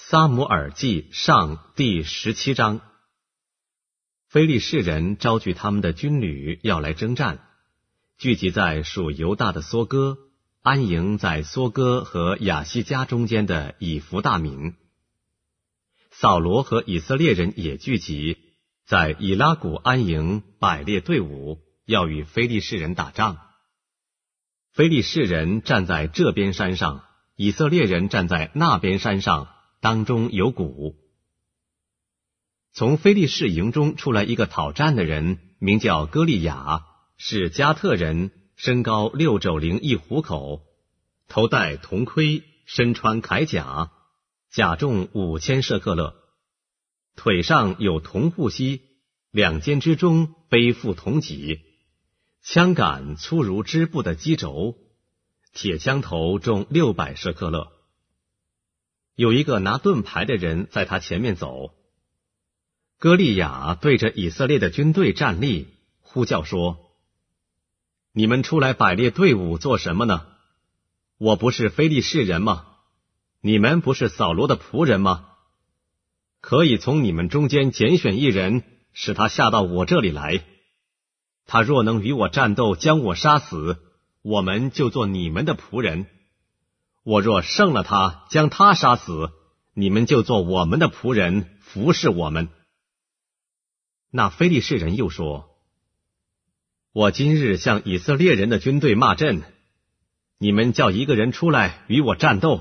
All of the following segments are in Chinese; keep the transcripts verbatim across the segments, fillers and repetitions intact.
撒母耳记上第十七章。非利士人招聚他们的军旅要来征战，聚集在属犹大的梭哥，安营在梭哥和亚西加中间的以弗大民。扫罗和以色列人也聚集在以拉谷安营，摆列队伍，要与非利士人打仗。非利士人站在这边山上，以色列人站在那边山上，当中有谷。从非利士营中出来一个讨战的人，名叫歌利亚，是加特人，身高六肘零一虎口，头戴铜盔，身穿铠甲，甲重五千舍克勒，腿上有铜护膝，两肩之中背负铜戟，枪杆粗如织布的机轴，铁枪头重六百舍克勒。有一个拿盾牌的人在他前面走。歌利亚对着以色列的军队站立，呼叫说：你们出来摆列队伍做什么呢？我不是非利士人吗？你们不是扫罗的仆人吗？可以从你们中间拣选一人，使他下到我这里来。他若能与我战斗，将我杀死，我们就做你们的仆人。我若胜了他，将他杀死，你们就做我们的仆人，服侍我们。那非利士人又说：我今日向以色列人的军队骂阵，你们叫一个人出来与我战斗。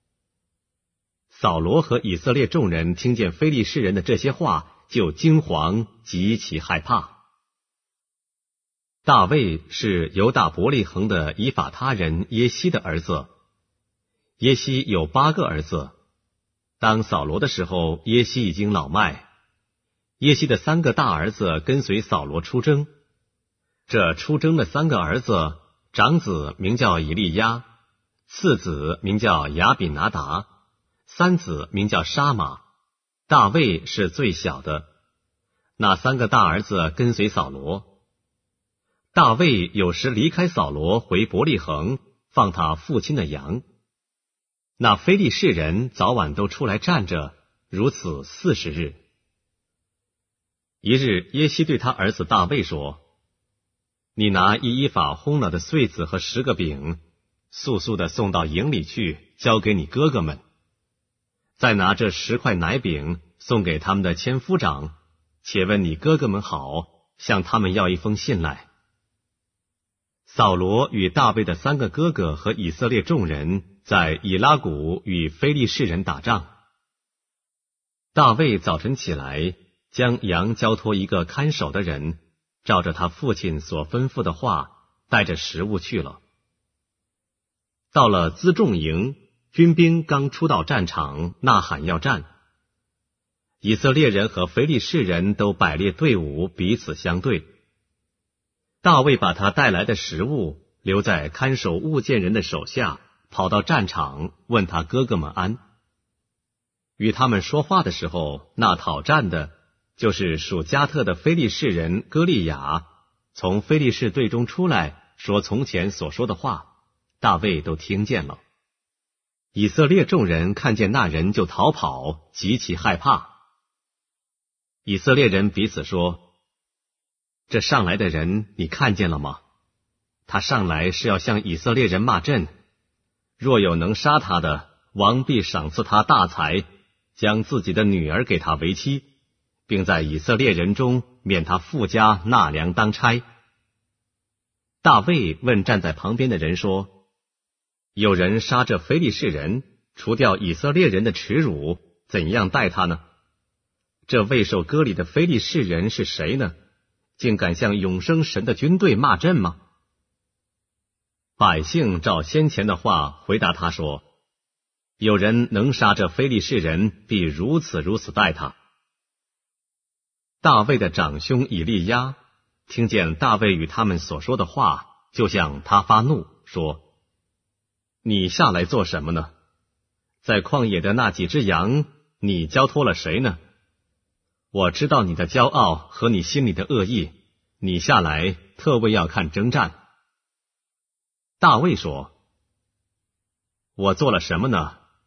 扫罗和以色列众人听见非利士人的这些话，就惊惶，极其害怕。大卫是犹大伯利恒的以法他人耶西的儿子。耶西有八个儿子，当扫罗的时候，耶西已经老迈。耶西的三个大儿子跟随扫罗出征，这出征的三个儿子，长子名叫以利亚，次子名叫亚比拿达，三子名叫沙玛。大卫是最小的。那三个大儿子跟随扫罗。大卫有时离开扫罗回伯利恒，放他父亲的羊。那非利士人早晚都出来站着，如此四十日。一日，耶西对他儿子大卫说：你拿一依法烘了的穗子和十个饼，速速的送到营里去，交给你哥哥们。再拿这十块奶饼送给他们的千夫长，且问你哥哥们好，向他们要一封信来。扫罗与大卫的三个哥哥和以色列众人在以拉谷与非利士人打仗。大卫早晨起来，将羊交托一个看守的人，照着他父亲所吩咐的话，带着食物去了。到了辎重营，军兵刚出到战场，呐喊要战。以色列人和非利士人都摆列队伍，彼此相对。大卫把他带来的食物留在看守物件人的手下，跑到战场，问他哥哥们安。与他们说话的时候，那讨战的就是属加特的非利士人歌利亚，从非利士队中出来，说从前所说的话，大卫都听见了。以色列众人看见那人就逃跑，极其害怕。以色列人彼此说：这上来的人你看见了吗？他上来是要向以色列人骂阵，若有能杀他的，王必赏赐他大财，将自己的女儿给他为妻，并在以色列人中免他父家纳粮当差。大卫问站在旁边的人说：有人杀这非利士人，除掉以色列人的耻辱，怎样待他呢？这未受割礼的非利士人是谁呢？竟敢向永生神的军队骂阵吗？百姓照先前的话回答他说：有人能杀这非利士人，必如此如此待他。大卫的长兄以利亚听见大卫与他们所说的话，就向他发怒，说：你下来做什么呢？在旷野的那几只羊，你交托了谁呢？我知道你的骄傲和你心里的恶意，你下来特为要看征战。大卫说：我做了什么呢？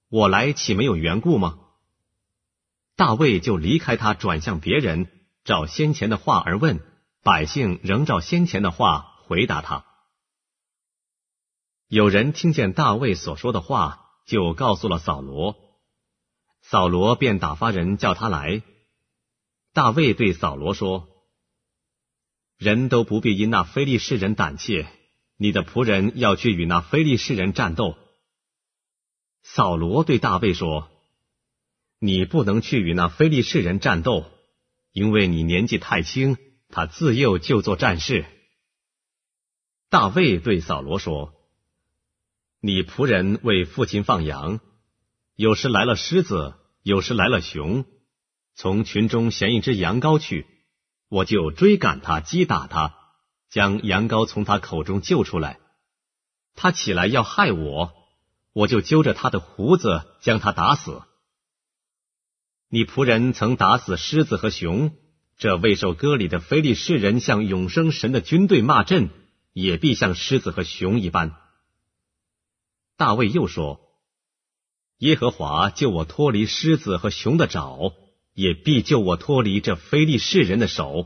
我来岂没有缘故吗？大卫就离开他，转向别人，照先前的话而问，百姓仍照先前的话回答他。有人听见大卫所说的话，就告诉了扫罗，扫罗便打发人叫他来。大卫对扫罗说：人都不必因那非利士人胆怯，你的仆人要去与那非利士人战斗。扫罗对大卫说：你不能去与那非利士人战斗，因为你年纪太轻，他自幼就做战士。大卫对扫罗说：你仆人为父亲放羊，有时来了狮子，有时来了熊，从群中衔一只羊羔去，我就追赶他，击打他，将羊羔从他口中救出来。他起来要害我，我就揪着他的胡子，将他打死。你仆人曾打死狮子和熊，这未受割礼的非利士人向永生神的军队骂阵，也必像狮子和熊一般。大卫又说：耶和华救我脱离狮子和熊的爪，也必救我脱离这非利士人的手。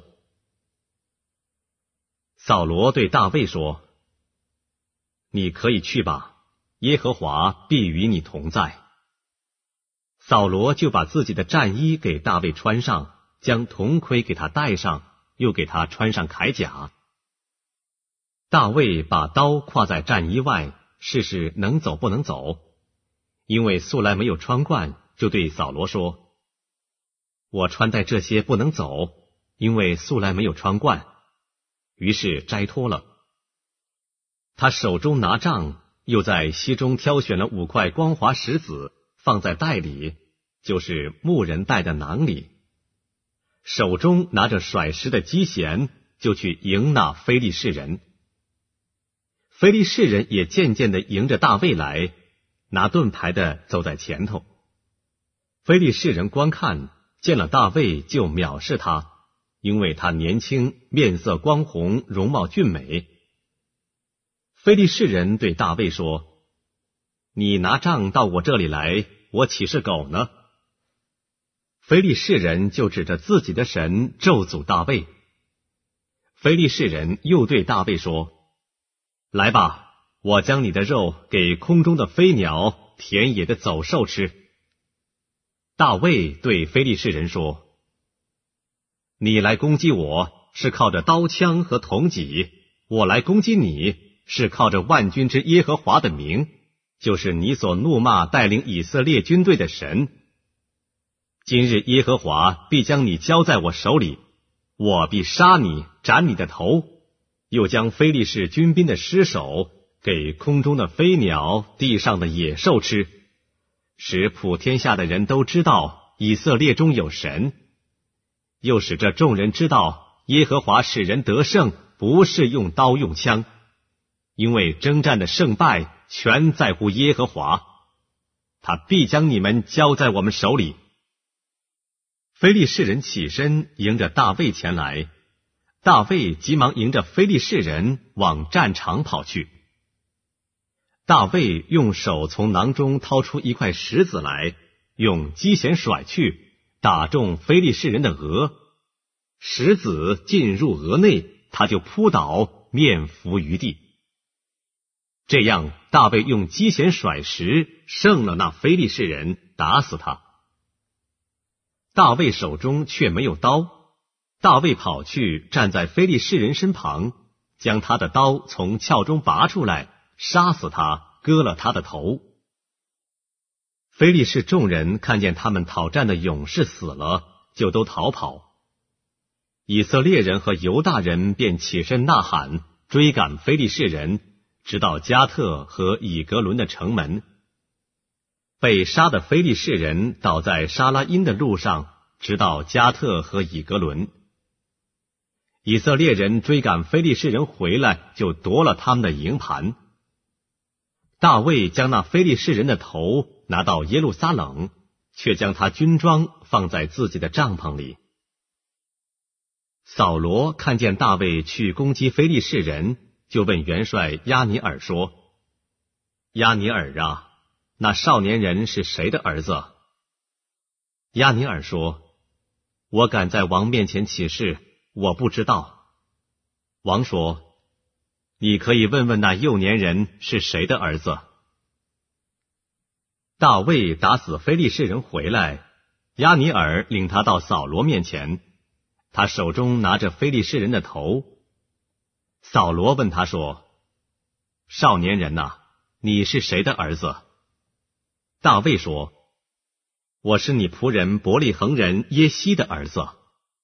扫罗对大卫说：你可以去吧，耶和华必与你同在。扫罗就把自己的战衣给大卫穿上，将铜盔给他戴上，又给他穿上铠甲。大卫把刀挎在战衣外，试试能走不能走。因为素来没有穿惯，就对扫罗说：我穿戴这些不能走，因为素来没有穿惯。于是摘脱了。他手中拿杖，又在溪中挑选了五块光滑石子，放在袋里，就是牧人带的囊里。手中拿着甩石的机弦，就去迎那非利士人。非利士人也渐渐地迎着大卫来，拿盾牌的走在前头。非利士人观看，见了大卫就藐视他，因为他年轻，面色光红，容貌俊美。非利士人对大卫说：你拿杖到我这里来，我岂是狗呢？非利士人就指着自己的神咒诅大卫。非利士人又对大卫说：来吧，我将你的肉给空中的飞鸟、田野的走兽吃。大卫对非利士人说：你来攻击我，是靠着刀枪和铜戟；我来攻击你，是靠着万军之耶和华的名，就是你所怒骂带领以色列军队的神。今日耶和华必将你交在我手里，我必杀你，斩你的头，又将非利士军兵的尸首给空中的飞鸟、地上的野兽吃，使普天下的人都知道以色列中有神，又使这众人知道耶和华使人得胜，不是用刀用枪，因为征战的胜败全在乎耶和华，他必将你们交在我们手里。非利士人起身迎着大卫前来，大卫急忙迎着非利士人往战场跑去。大卫用手从囊中掏出一块石子来，用机弦甩去，打中非利士人的额，石子进入额内，他就扑倒，面伏于地。这样大卫用机弦甩石，胜了那非利士人，打死他。大卫手中却没有刀，大卫跑去站在非利士人身旁，将他的刀从鞘中拔出来，杀死他，割了他的头。非利士众人看见他们讨战的勇士死了，就都逃跑。以色列人和犹大人便起身呐喊，追赶非利士人，直到加特和以格伦的城门。被杀的非利士人倒在沙拉因的路上，直到加特和以格伦。以色列人追赶非利士人回来，就夺了他们的营盘。大卫将那非利士人的头拿到耶路撒冷，却将他军装放在自己的帐篷里。扫罗看见大卫去攻击非利士人，就问元帅押尼珥说：押尼珥啊， 那少年人是谁的儿子？”押尼珥说：“我敢在王面前起誓，我不知道。”王说：“你可以问问那幼年人是谁的儿子。”大卫打死非利士人回来，押尼珥领他到扫罗面前，他手中拿着非利士人的头。扫罗问他说：“少年人哪，你是谁的儿子？”大卫说：“我是你仆人伯利恒人耶西的儿子。”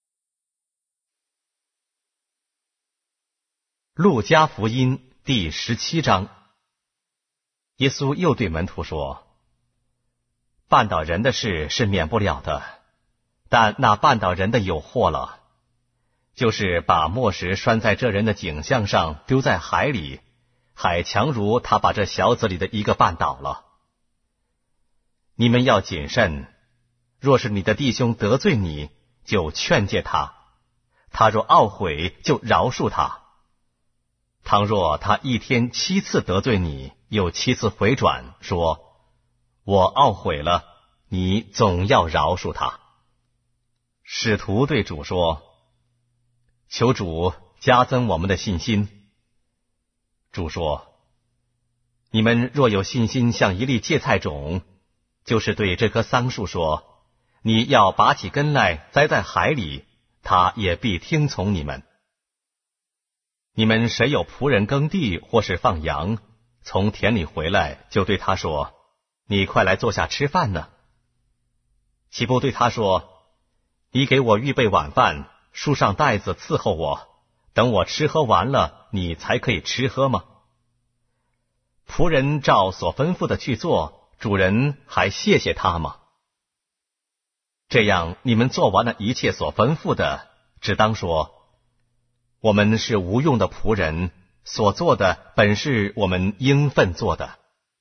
路加福音第十七章。耶稣又对门徒说：“绊倒人的事是免不了的，但那绊倒人的有祸了，就是把磨石拴在这人的颈项上，丢在海里，还强如他把这小子里的一个绊倒了。你们要谨慎，若是你的弟兄得罪你，就劝诫他；他若懊悔，就饶恕他。倘若他一天七次得罪你，又七次回转，说我懊悔了，你总要饶恕他。”使徒对主说：“求主加增我们的信心。”主说：“你们若有信心像一粒芥菜种，就是对这棵桑树说，你要拔起根来栽在海里，它也必听从你们。你们谁有仆人耕地或是放羊，从田里回来，就对他说，你快来坐下吃饭呢？岂不对他说，你给我预备晚饭，束上带子伺候我，等我吃喝完了，你才可以吃喝吗？仆人照所吩咐的去做，主人还谢谢他吗？这样你们做完了一切所吩咐的，只当说，我们是无用的仆人，所做的本是我们应分做的。”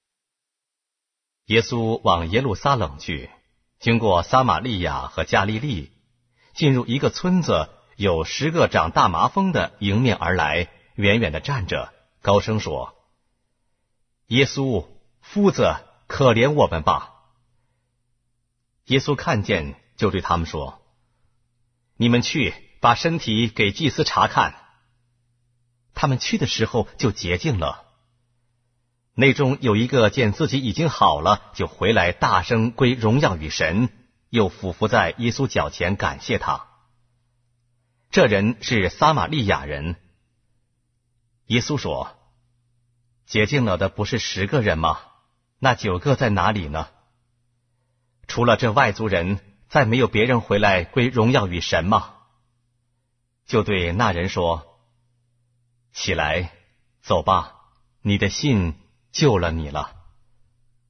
耶稣往耶路撒冷去，经过撒玛利亚和加利利，进入一个村子，有十个长大麻风的迎面而来，远远地站着，高声说：“耶稣，夫子，可怜我们吧！”耶稣看见，就对他们说：“你们去，把身体给祭司查看。”他们去的时候就洁净了。内中有一个见自己已经好了，就回来大声归荣耀与神，又俯伏在耶稣脚前感谢他。这人是撒玛利亚人。耶稣说：“洁净了的不是十个人吗？那九个在哪里呢？除了这外族人，再没有别人回来归荣耀与神吗？”就对那人说：“起来，走吧，你的信救了你了。”